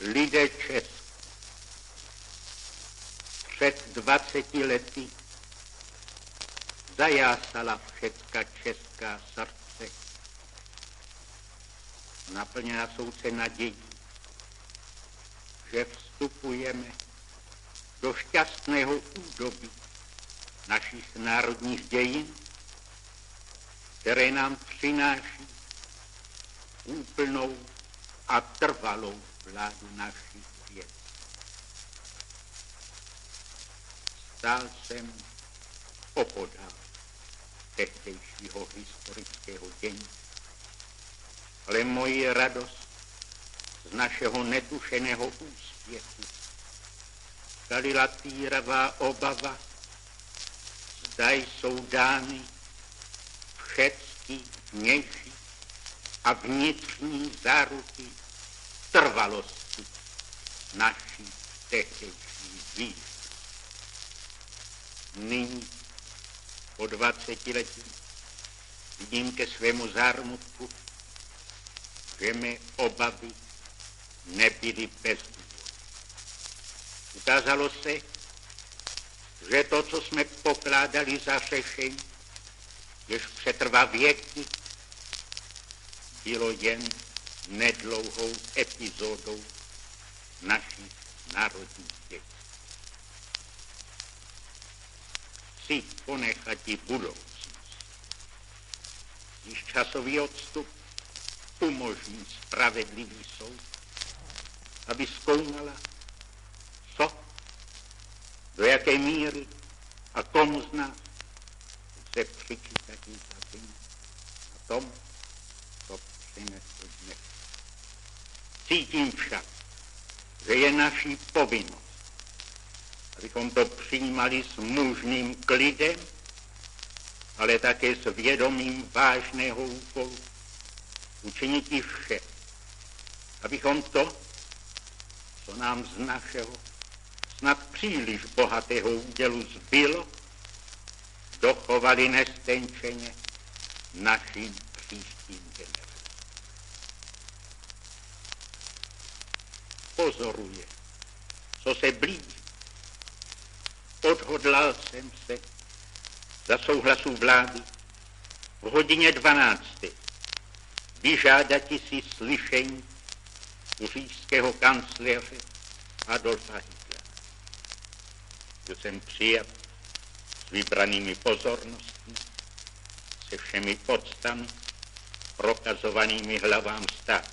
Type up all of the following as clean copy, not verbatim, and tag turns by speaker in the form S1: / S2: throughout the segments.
S1: Lidé Česka. Před 20 lety zajásala všecka česká srdce. Naplněna souce nadějí, že vstupujeme do šťastného údobí našich národních dějin, které nám přináší úplnou a trvalou vládu našich věcí. Stál jsem opodál tehdejšího historického dění, ale moji radost z našeho netušeného úspěchu kalila týravá obava, zda jsou dány všechny vnější a vnitřní záruky trvalosti naší tehdejší víry. Nyní, po 20 letí, vidím ke svému zármutku, že mé obavy nebyly bez důvodu. Ukázalo se, že to, co jsme pokládali za řešení, jež přetrvá věky, bylo jen nedlouhou epizodou našich národních dětí. Chci ponechat i budoucnost. Když časový odstup umožní spravedlivý soud, aby zkoumala, co, do jaké míry a komu z nás se přičítat za a tom, co přinesl dnes. Cítím však, že je naší povinnost, abychom to přijímali s mužným klidem, ale také s vědomím vážného úkolu učinit i vše, abychom to, co nám z našeho snad příliš bohatého údělu zbylo, dochovali nestenčeně našim příštím generacím. Pozoruje, co se blíží. Odhodlal jsem se za souhlasu vlády v hodině 12. vyžádati si slyšení u říšského kancléře Adolfa Hitlera. Byl jsem přijat s vybranými pozornostmi, se všemi podstami prokazovanými hlavám státu.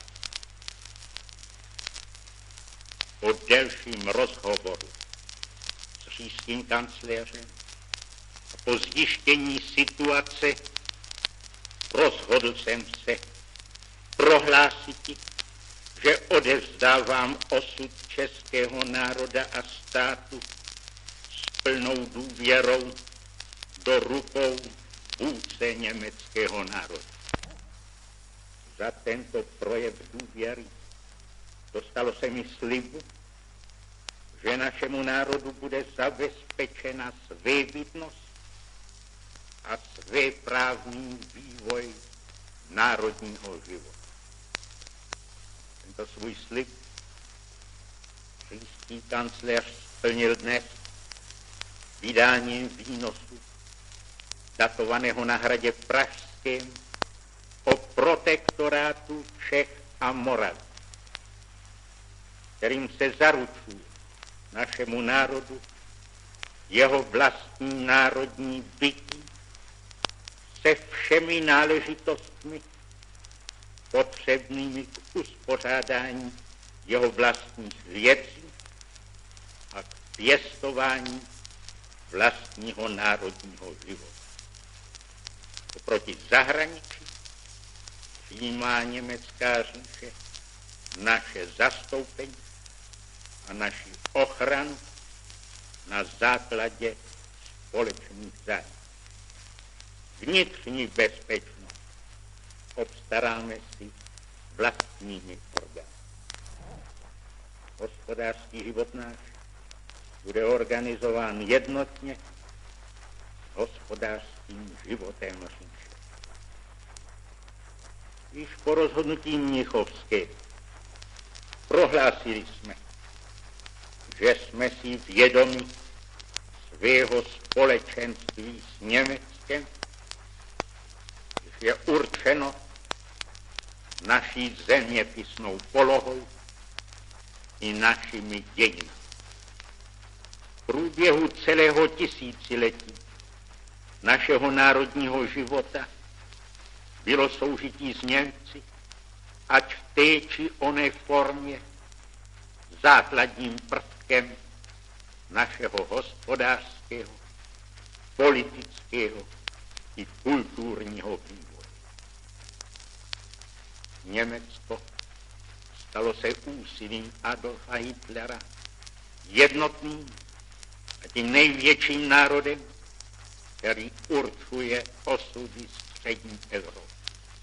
S1: Po delším rozhovoru s říšským kancléřem a po zjištění situace rozhodl jsem se prohlásit, že odevzdávám osud českého národa a státu s plnou důvěrou do rukou vůdce německého národa. Za tento projev důvěry dostalo se mi slibu, že našemu národu bude zabezpečena svébytnost a svéprávný vývoj národního života. Tento svůj slib říšský kancléř splnil dnes vydáním výnosu datovaného na hradě Pražském o protektorátu Čech a Moravy, kterým se zaručuje našemu národu jeho vlastní národní bytí se všemi náležitostmi potřebnými k uspořádání jeho vlastních věcí a k pěstování vlastního národního života. Oproti zahraničí přijímá německá říše naše zastoupení a naši ochranu na základě společných zájmů. Vnitřní bezpečnost obstaráme si vlastními orgány. Hospodářský život náš bude organizován jednotně s hospodářským životem říše. Již po rozhodnutí mnichovské Prohlásili jsme, že jsme si vědomi svého společenství s Německem, že je určeno naší zeměpisnou polohou i našimi dějinami. V průběhu celého tisíciletí našeho národního života bylo soužití s Němci, ať v té či oné formě, základním prvkem našeho hospodářského, politického i kulturního vývoje. Německo stalo se úsilím Adolfa Hitlera jednotným a tím největším národem, který určuje osudy střední Evropy.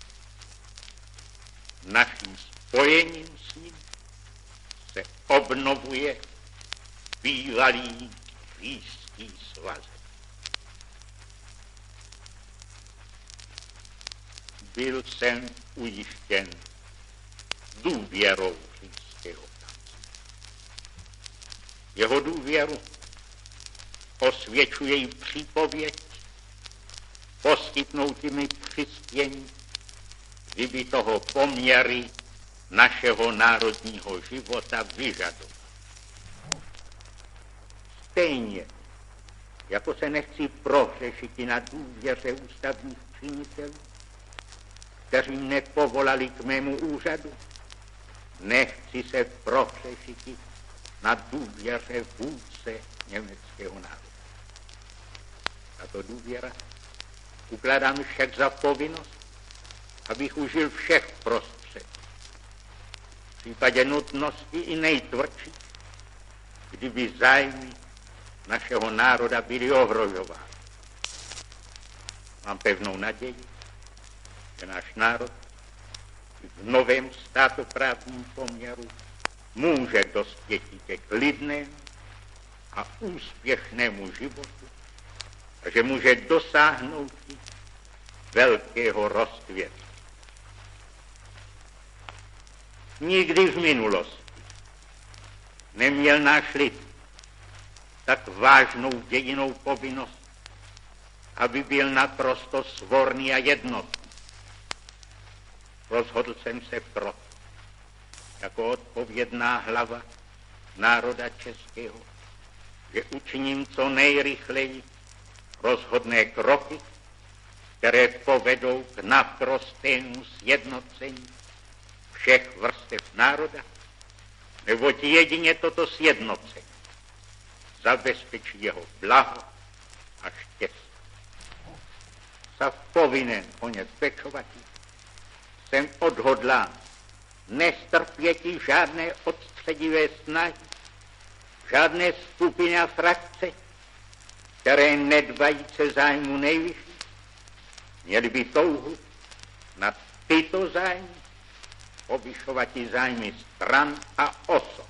S1: Naším spojením s ním se obnovuje bývalý říšský svazek. Byl jsem ujištěn důvěrou říšského kancléře. Jeho důvěru osvědčuje i přípověď poskytnoutými přispění, kdyby toho poměry našeho národního života vyžadoval. Stejně, jako se nechci prohřešit i na důvěře ústavních činitelů, kteří nepovolali k mému úřadu, nechci se prohřešit na důvěře vůdce německého národa. Tato důvěra ukládá mi však za povinnost, abych užil všech prostředků. V případě nutnosti i nejtvrdší, kdyby zájmy našeho národa byly ohrožovány. Mám pevnou naději, že náš národ v novém státoprávním poměru může dospět ke klidnému a úspěšnému životu a že může dosáhnout velkého rozkvětu. Nikdy v minulosti neměl náš lid tak vážnou dějinnou povinnost, aby byl naprosto svorný a jednotný. Rozhodl jsem se proto, jako odpovědná hlava národa českého, že učiním co nejrychleji rozhodné kroky, které povedou k naprostému sjednocení všech vrstev národa, neboť jedině toto sjednocení zabezpečí jeho blaho a štěstí. Za povinen o ně pečovat jsem odhodlán nestrpěti žádné odstředivé snahy, žádné skupiny a frakce, které nedvajíce zájmu nejvyšší, měli by touhu na tyto zájmy povyšovat i zájmy stran a osob.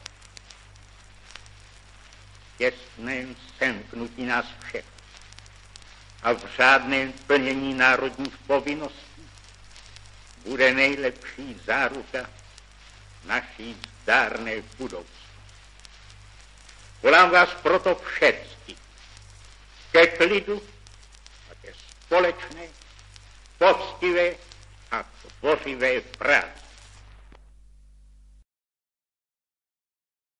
S1: Těsném semknutí nás všech a v řádném plnění národních povinností bude nejlepší záruka naší zdárné budoucnosti. Volám vás proto všecky ke klidu a ke společné, poctivé a tvořivé práci.